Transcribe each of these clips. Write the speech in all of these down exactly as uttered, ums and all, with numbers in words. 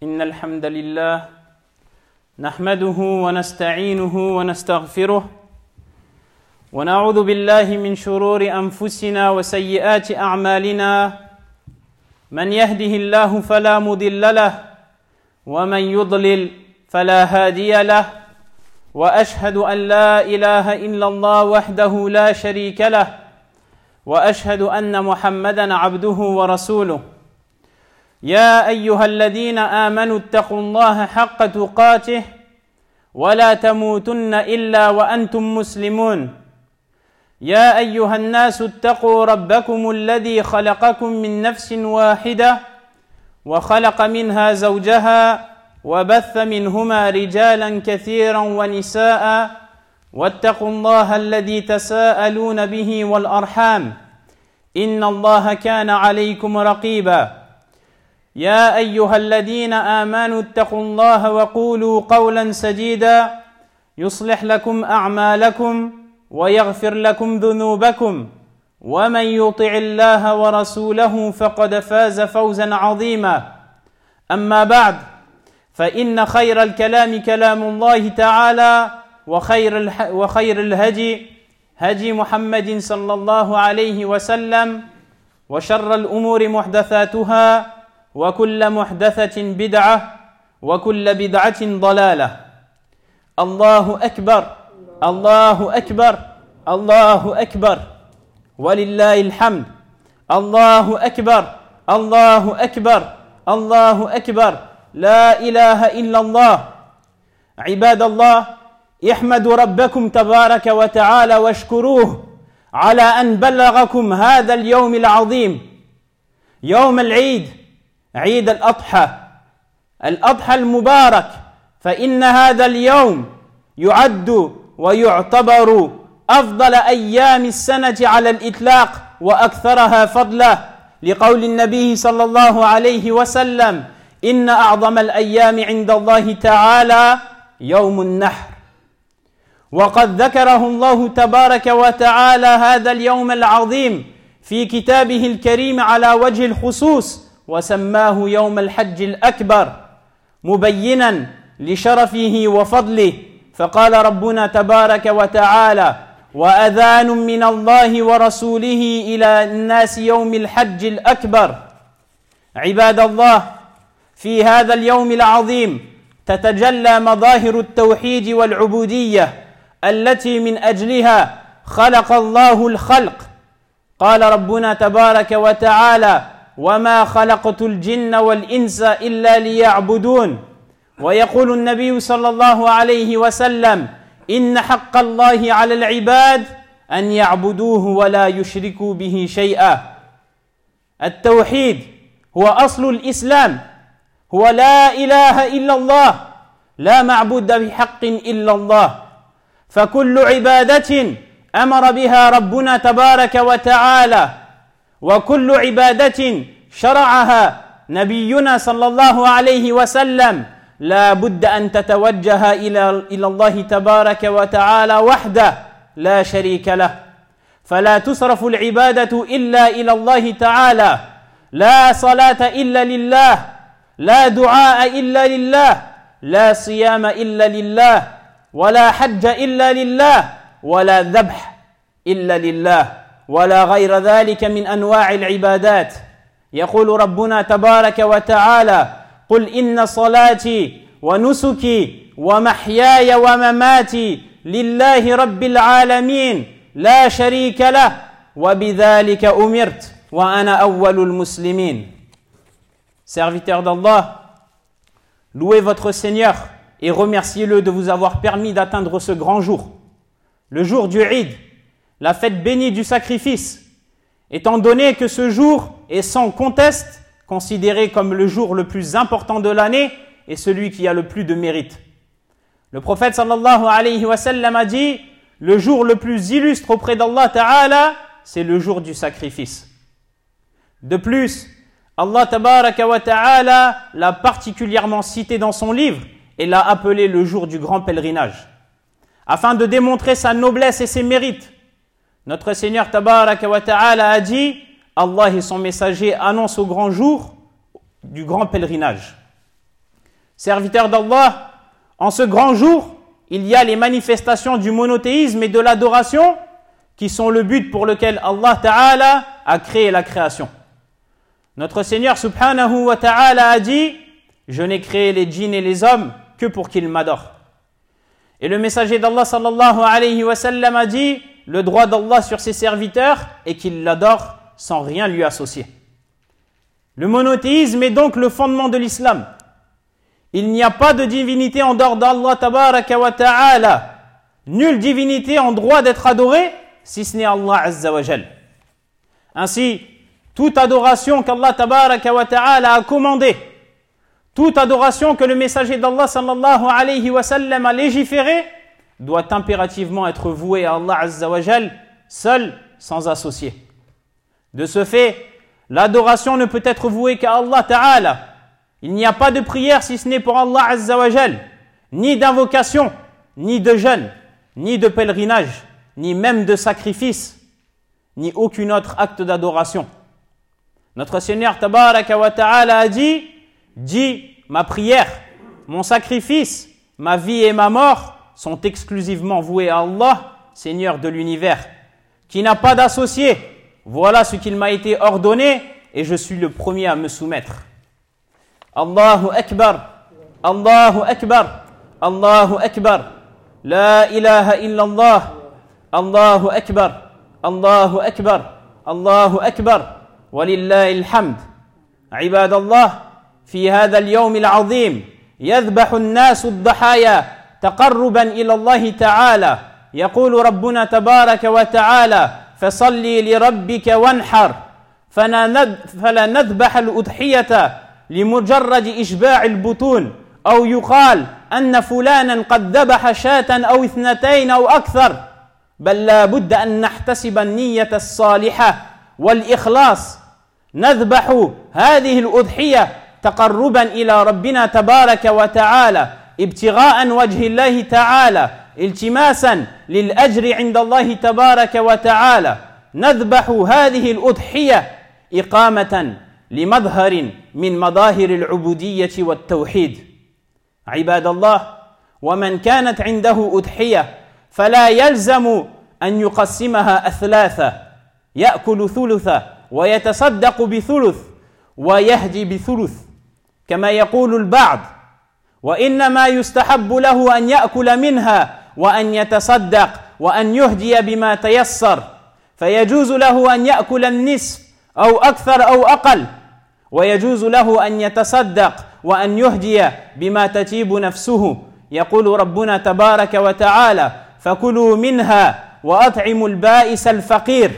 إن الحمد لله نحمده ونستعينه ونستغفره ونعوذ بالله من شرور أنفسنا وسيئات أعمالنا من يهده الله فلا مضل له ومن يضلل فلا هادي له وأشهد أن لا إله إلا الله وحده لا شريك له وأشهد أن محمدًا عبده ورسوله يا أيها الذين آمنوا اتقوا الله حق تقاته ولا تموتن إلا وأنتم مسلمون يا أيها الناس اتقوا ربكم الذي خلقكم من نفس واحدة وخلق منها زوجها وبث منهما رجالا كثيرا ونساء واتقوا الله الذي تساءلون به والأرحام إن الله كان عليكم رقيبا يا أيها الذين آمنوا اتقوا الله وقولوا قولا سديدا يصلح لكم أعمالكم ويغفر لكم ذنوبكم ومن يطع الله ورسوله فقد فاز فوزا عظيما أما بعد فإن خير الكلام كلام الله تعالى وخير, وخير الهدي هدي محمد صلى الله عليه وسلم وشر الأمور محدثاتها وكل محدثة بدعة وكل بدعة ضلالة الله أكبر الله أكبر الله أكبر ولله الحمد الله أكبر الله أكبر الله أكبر لا إله إلا الله عباد الله احمدوا ربكم تبارك وتعالى واشكروه على أن بلغكم هذا اليوم العظيم يوم العيد عيد الأضحى الأضحى المبارك فإن هذا اليوم يعد ويعتبر أفضل أيام السنة على الإطلاق وأكثرها فضلا لقول النبي صلى الله عليه وسلم إن أعظم الأيام عند الله تعالى يوم النحر وقد ذكره الله تبارك وتعالى هذا اليوم العظيم في كتابه الكريم على وجه الخصوص وسماه يوم الحج الأكبر مبينا لشرفه وفضله فقال ربنا تبارك وتعالى وأذان من الله ورسوله إلى الناس يوم الحج الأكبر عباد الله في هذا اليوم العظيم تتجلى مظاهر التوحيد والعبودية التي من أجلها خلق الله الخلق قال ربنا تبارك وتعالى وما خلقت الجن والإنس إلا ليعبدون ويقول النبي صلى الله عليه وسلم إن حق الله على العباد أن يعبدوه ولا يشركوا به شيئا التوحيد هو أصل الإسلام هو لا إله إلا الله لا معبود بحق إلا الله فكل عبادة أمر بها ربنا تبارك وتعالى وكل عبادة شرعها نبينا صلى الله عليه وسلم لا بد أن تتوجه إلى إلى الله تبارك وتعالى وحده لا شريك له فلا تصرف العبادة إلا إلى الله تعالى لا صلاة إلا لله لا دعاء إلا لله لا صيام إلا لله ولا حج إلا لله ولا ذبح إلا لله ولا غير ذلك من أنواع العبادات يقول ربنا تبارك وتعالى قل إن صلاتي ونسكي ومحياي ومماتي لله رب العالمين لا شريك له وبذلك أمرت وأنا أول المسلمين Serviteurs d'Allah, louez votre Seigneur et remerciez-le de vous avoir permis d'atteindre ce grand jour, le jour du Eid, la fête bénie du sacrifice, étant donné que ce jour est sans conteste considéré comme le jour le plus important de l'année et celui qui a le plus de mérite. Le prophète sallallahu alayhi wa sallam a dit le jour le plus illustre auprès d'Allah Ta'ala, c'est le jour du sacrifice. De plus, Allah Tabaraka wa Ta'ala l'a particulièrement cité dans son livre et l'a appelé le jour du grand pèlerinage, afin de démontrer sa noblesse et ses mérites. Notre Seigneur Tabaraka wa Ta'ala a dit Allah et son messager annoncent au grand jour du grand pèlerinage. Serviteurs d'Allah, en ce grand jour, il y a les manifestations du monothéisme et de l'adoration qui sont le but pour lequel Allah Ta'ala a créé la création. Notre Seigneur Subhanahu wa Ta'ala a dit « Je n'ai créé les djinns et les hommes que pour qu'ils m'adorent. » Et le messager d'Allah sallallahu alayhi wa sallam a dit « Le droit d'Allah sur ses serviteurs est qu'ils l'adorent sans rien lui associer. » Le monothéisme est donc le fondement de l'islam. Il n'y a pas de divinité en dehors d'Allah tabaraka wa ta'ala. Nulle divinité en droit d'être adorée si ce n'est Allah azza wa jal. Ainsi, toute adoration qu'Allah tabaraka wa ta'ala a commandée, toute adoration que le messager d'Allah sallallahu alayhi wa sallam a légiférée, doit impérativement être vouée à Allah azza wa jal, seul, sans associé. De ce fait, l'adoration ne peut être vouée qu'à Allah ta'ala. Il n'y a pas de prière si ce n'est pour Allah azza wa jal, ni d'invocation, ni de jeûne, ni de pèlerinage, ni même de sacrifice, ni aucun autre acte d'adoration. Notre Seigneur tabaraka wa ta'ala a dit, dit, ma prière, mon sacrifice, ma vie et ma mort sont exclusivement voués à Allah, Seigneur de l'univers, qui n'a pas d'associé. Voilà ce qu'il m'a été ordonné et je suis le premier à me soumettre. Allahu Akbar, Allahu Akbar, Allahu Akbar, La ilaha illallah, Allahu Akbar, Allahu Akbar, Allahu Akbar, Walillahi alhamd. عباد الله في هذا اليوم العظيم يذبح الناس الضحايا تقربا إلى الله تعالى. يقول ربنا تبارك وتعالى فصلي لربك وانحر فلا نذبح الأضحية لمجرد إشباع البطون أو يقال أن فلانا قد ذبح شاة أو اثنتين أو أكثر، بل لا بد أن نحتسب النية الصالحة والإخلاص. نذبح هذه الأضحية تقربا إلى ربنا تبارك وتعالى ابتغاء وجه الله تعالى التماسا للأجر عند الله تبارك وتعالى. نذبح هذه الأضحية إقامة لمظهر من مظاهر العبودية والتوحيد. عباد الله، ومن كانت عنده أضحية فلا يلزم أن يقسمها أثلاثا، يأكل ثلثا ويتصدق بثلث ويهدي بثلث كما يقول البعض، وإنما يستحب له أن يأكل منها وأن يتصدق وأن يهدي بما تيسر، فيجوز له أن يأكل النصف أو أكثر أو أقل، ويجوز له أن يتصدق وأن يهدي بما تتيب نفسه. يقول ربنا تبارك وتعالى فكلوا منها وأطعموا البائس الفقير.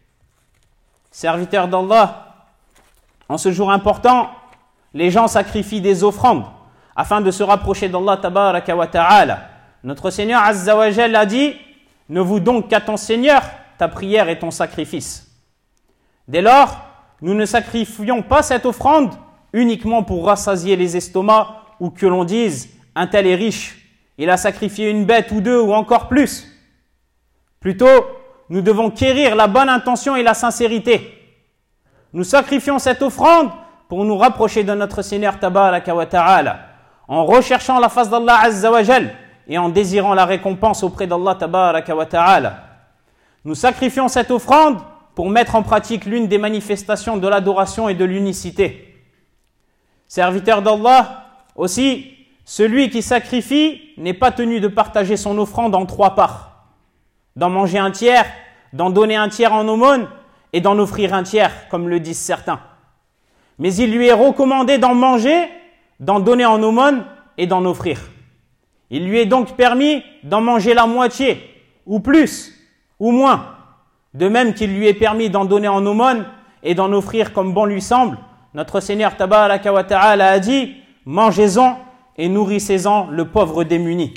Serviteurs d'Allah, en ce jour important, les gens sacrifient des offrandes afin de se rapprocher d'Allah tabaraka wa ta'ala. Notre Seigneur azza wa jalla a dit, ne voue donc qu'à ton Seigneur ta prière et ton sacrifice. Dès lors, nous ne sacrifions pas cette offrande uniquement pour rassasier les estomacs ou que l'on dise un tel est riche, il a sacrifié une bête ou deux ou encore plus. Plutôt, nous devons quérir la bonne intention et la sincérité. Nous sacrifions cette offrande pour nous rapprocher de notre Seigneur tabaraka wa ta'ala, en recherchant la face d'Allah azza wa jal et en désirant la récompense auprès d'Allah tabaraka wa ta'ala. Nous sacrifions cette offrande pour mettre en pratique l'une des manifestations de l'adoration et de l'unicité. Serviteur d'Allah, aussi, celui qui sacrifie n'est pas tenu de partager son offrande en trois parts, d'en manger un tiers, d'en donner un tiers en aumône et d'en offrir un tiers, comme le disent certains. Mais il lui est recommandé d'en manger, d'en donner en aumône et d'en offrir. Il lui est donc permis d'en manger la moitié, ou plus, ou moins, de même qu'il lui est permis d'en donner en aumône et d'en offrir comme bon lui semble. Notre Seigneur tabaraka wa ta'ala a dit, mangez-en et nourrissez-en le pauvre démuni.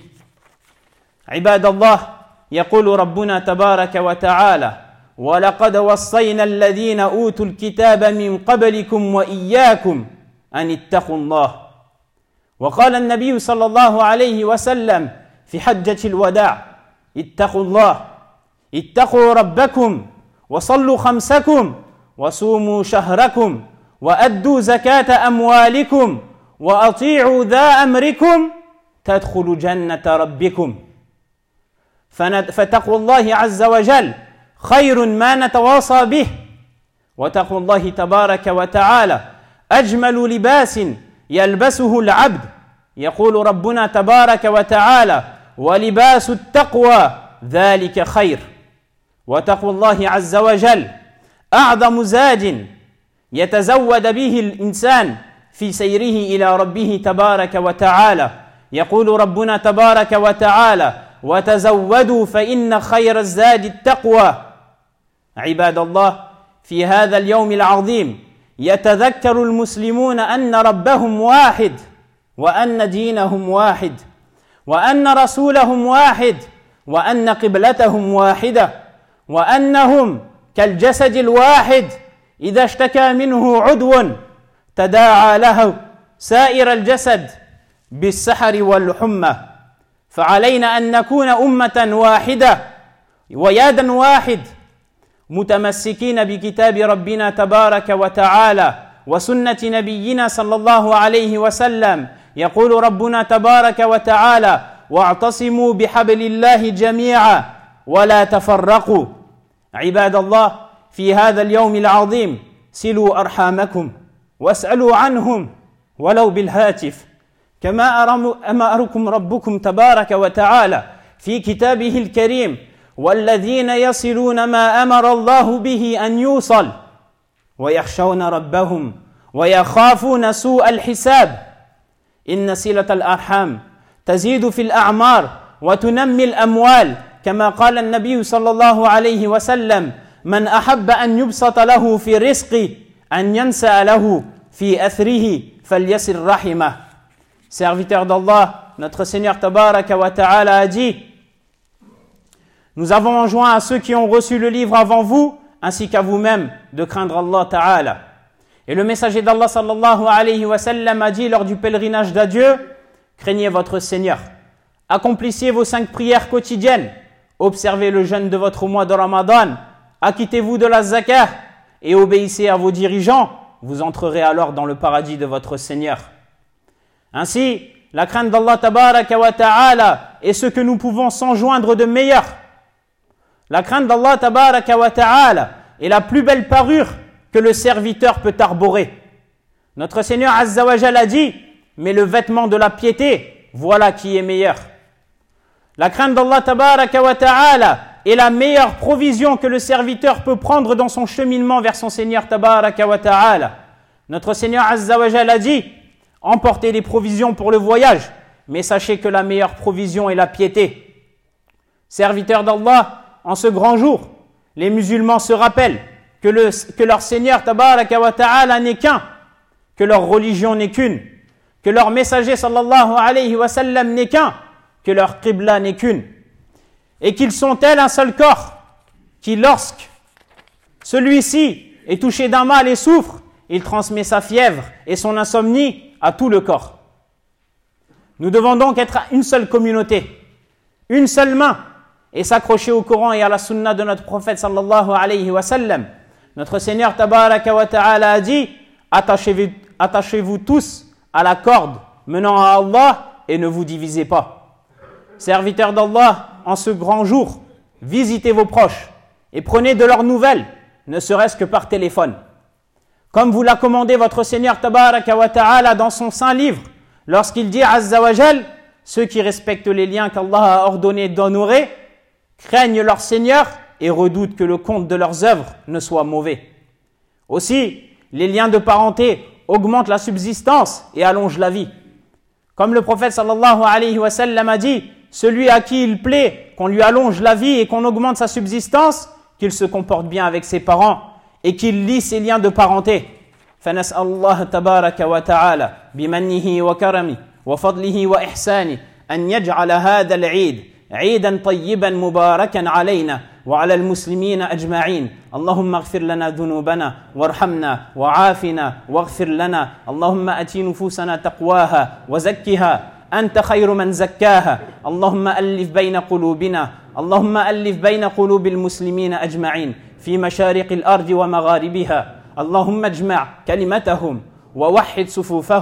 Ibadallah, يقول ربنا تبارك وتعالى ولقد وصينا الذين أوتوا الكتاب من قبلكم وإياكم أن اتقوا الله. وقال النبي صلى الله عليه وسلم في حجة الوداع اتقوا الله اتقوا ربكم وصلوا خمسكم وصوموا شهركم وأدوا زكاة أموالكم وأطيعوا ذا أمركم تدخلوا جنة ربكم. فتقوى الله عز وجل خير ما نتواصى به، وتقوى الله تبارك وتعالى أجمل لباس يلبسه العبد. يقول ربنا تبارك وتعالى: ولباس التقوى ذلك خير. وتقوى الله عز وجل أعظم زاد يتزود به الإنسان في سيره إلى ربه تبارك وتعالى. يقول ربنا تبارك وتعالى: وتزودوا فإن خير الزاد التقوى. عباد الله، في هذا اليوم العظيم يتذكر المسلمون أن ربهم واحد، وأن دينهم واحد، وأن رسولهم واحد، وأن قبلتهم واحدة، وأنهم كالجسد الواحد إذا اشتكى منه عضو تداعى له سائر الجسد بالسحر والحمى. فعلينا أن نكون أمة واحدة ويادا واحد، متمسكين بكتاب ربنا تبارك وتعالى وسنة نبينا صلى الله عليه وسلم. يقول ربنا تبارك وتعالى: واعتصموا بحبل الله جميعا ولا تفرقوا. عباد الله، في هذا اليوم العظيم سلوا أرحامكم واسألوا عنهم ولو بالهاتف، كما أمركم ربكم تبارك وتعالى في كتابه الكريم: والذين يصلون ما أمر الله به أن يوصل ويخشون ربهم ويخافون سوء الحساب. إن صلة الأرحام تزيد في الأعمار وتنمي الأموال، كما قال النبي صلى الله عليه وسلم: من أحب أن يبسط له في رزقه أن ينسى له في أثره فليصل رحمه. Serviteur d'Allah, notre Seigneur Tabaraka wa Ta'ala a dit: nous avons enjoint à ceux qui ont reçu le livre avant vous, ainsi qu'à vous-même, de craindre Allah Ta'ala. Et le messager d'Allah sallallahu alayhi wa sallam a dit lors du pèlerinage d'adieu: craignez votre Seigneur, accomplissez vos cinq prières quotidiennes, observez le jeûne de votre mois de Ramadan, acquittez-vous de la zakat et obéissez à vos dirigeants, vous entrerez alors dans le paradis de votre Seigneur. Ainsi, la crainte d'Allah Tabaraka wa Ta'ala est ce que nous pouvons s'enjoindre de meilleur. La crainte d'Allah Tabaraka wa Ta'ala est la plus belle parure que le serviteur peut arborer. Notre Seigneur Azza wa Jal a dit: mais le vêtement de la piété, voilà qui est meilleur. La crainte d'Allah Tabaraka wa Ta'ala est la meilleure provision que le serviteur peut prendre dans son cheminement vers son Seigneur Tabaraka wa Ta'ala. Notre Seigneur Azza wa Jal a dit: emportez des provisions pour le voyage, mais sachez que la meilleure provision est la piété. Serviteurs d'Allah, en ce grand jour, les musulmans se rappellent que, le, que leur Seigneur Tabaraka wa Ta'ala n'est qu'un, que leur religion n'est qu'une, que leur messager sallallahu alayhi wa sallam n'est qu'un, que leur qibla n'est qu'une, et qu'ils sont tels un seul corps, qui lorsque celui-ci est touché d'un mal et souffre, il transmet sa fièvre et son insomnie à tout le corps. Nous devons donc être une seule communauté, une seule main, et s'accrocher au Coran et à la sunna de notre prophète sallallahu alayhi wa sallam. Notre Seigneur Tabaraka wa Ta'ala a dit: attachez-vous, attachez-vous tous à la corde menant à Allah et ne vous divisez pas. Serviteurs d'Allah, en ce grand jour, visitez vos proches et prenez de leurs nouvelles, ne serait-ce que par téléphone. Comme vous l'a commandé votre Seigneur Tabaraka wa Ta'ala dans son saint livre, lorsqu'il dit Azza wa Jal: ceux qui respectent les liens qu'Allah a ordonné d'honorer craignent leur Seigneur et redoutent que le compte de leurs œuvres ne soit mauvais. Aussi, les liens de parenté augmentent la subsistance et allongent la vie. Comme le prophète sallallahu alayhi wa sallam a dit: celui à qui il plaît qu'on lui allonge la vie et qu'on augmente sa subsistance, qu'il se comporte bien avec ses parents et qu'il lie ses liens de parenté. فنسأل الله تبارك وتعالى بمنه وكرمه وفضله وإحسانه أن يجعل هذا العيد عيدا طيبا مباركا علينا وعلى المسلمين أجمعين. اللهم اغفر لنا ذنوبنا وارحمنا وعافنا واغفر لنا. اللهم أتي نفوسنا تقواها وزكها أنت خير من زكاها. اللهم ألف بين قلوبنا اللهم ألف بين قلوب المسلمين أجمعين في مشارق الأرض ومغاربها. اللهم اجمع كلمتهم ووحد صفوفهم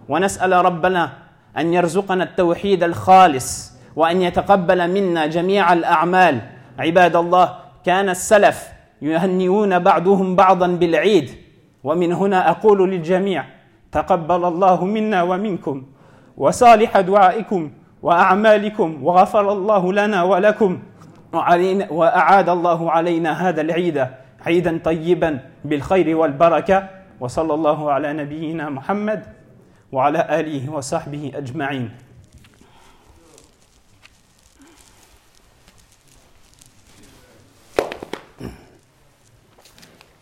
ونسأل ربنا أن يرزقنا التوحيد الخالص وأن يتقبل منا جميع الأعمال. عباد الله، كان السلف يهنئون بعضهم بعضا بالعيد، ومن هنا أقول للجميع: تقبل الله منا ومنكم وصالح دعائكم وأعمالكم، وغفر الله لنا ولكم، وأعاد الله علينا هذا العيد عيدا طيبا بالخير والبركة. وصلى الله على نبينا محمد وعلى آله وصحبه أجمعين.